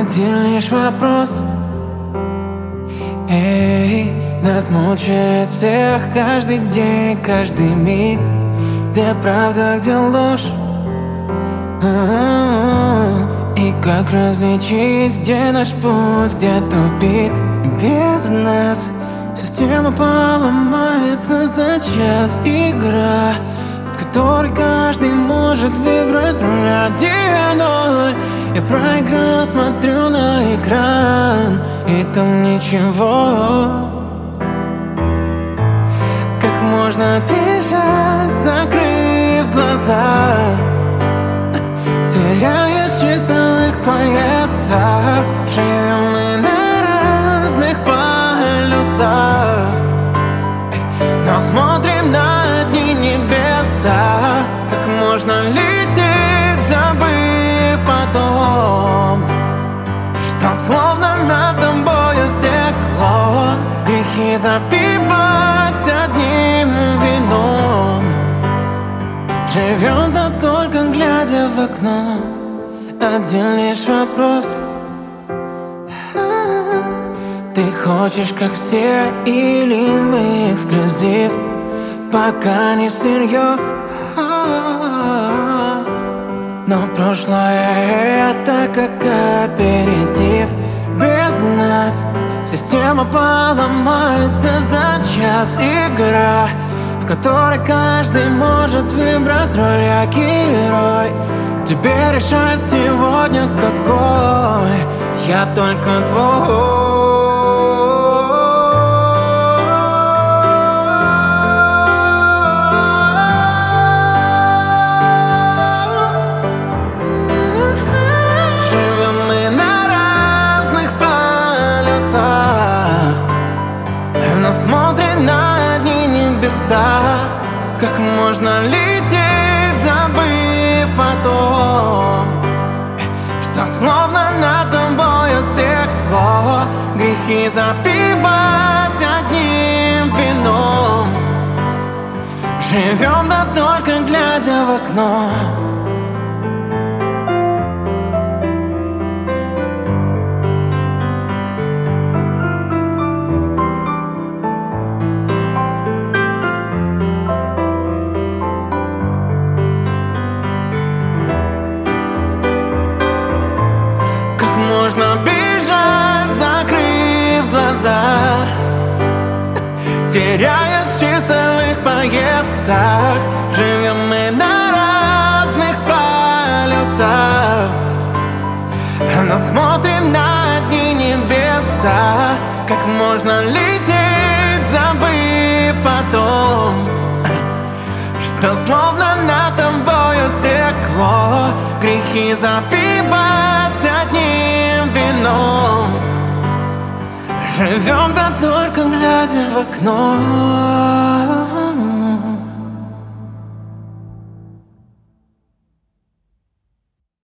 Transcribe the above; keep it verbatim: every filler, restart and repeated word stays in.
Один лишь вопрос. Эй, нас мучает всех каждый день, каждый миг. Где правда, где ложь? А-а-а. И как различить, где наш путь, где тупик? Без нас система поломается за час. Игра, в которой каждый может выбрать роль. Один ноль. Я проиграл, смотрю на экран, и там ничего. Как можно бежать, закрыв глаза, теряясь в часовых поясах? Живем мы на разных полюсах, но смотрим на одни небеса. Как можно лететь, забыв о том, что словно над тобою стекло? Грехи запивать одним вином. Живем да только глядя в окно. Один лишь вопрос. Ты хочешь как все или мы эксклюзив? Пока не всерьез. Но прошлое это как аперитив. Без нас система поломается за час. Игра, в которой каждый может выбрать роль. Я герой, тебе решать сегодня какой. Я только твой. Но смотрим на одни небеса. Как можно лететь, забыв о том, что словно над тобою стекло? Грехи запивать одним вином. Живем да только глядя в окно. Можно бежать, закрыв глаза, теряясь в часовых поясах. Живем мы на разных полюсах, но смотрим на одни небеса. Как можно лететь, забыв о том, что словно над тобою стекло? Грехи запивать одним вином. Живем да только глядя в окно.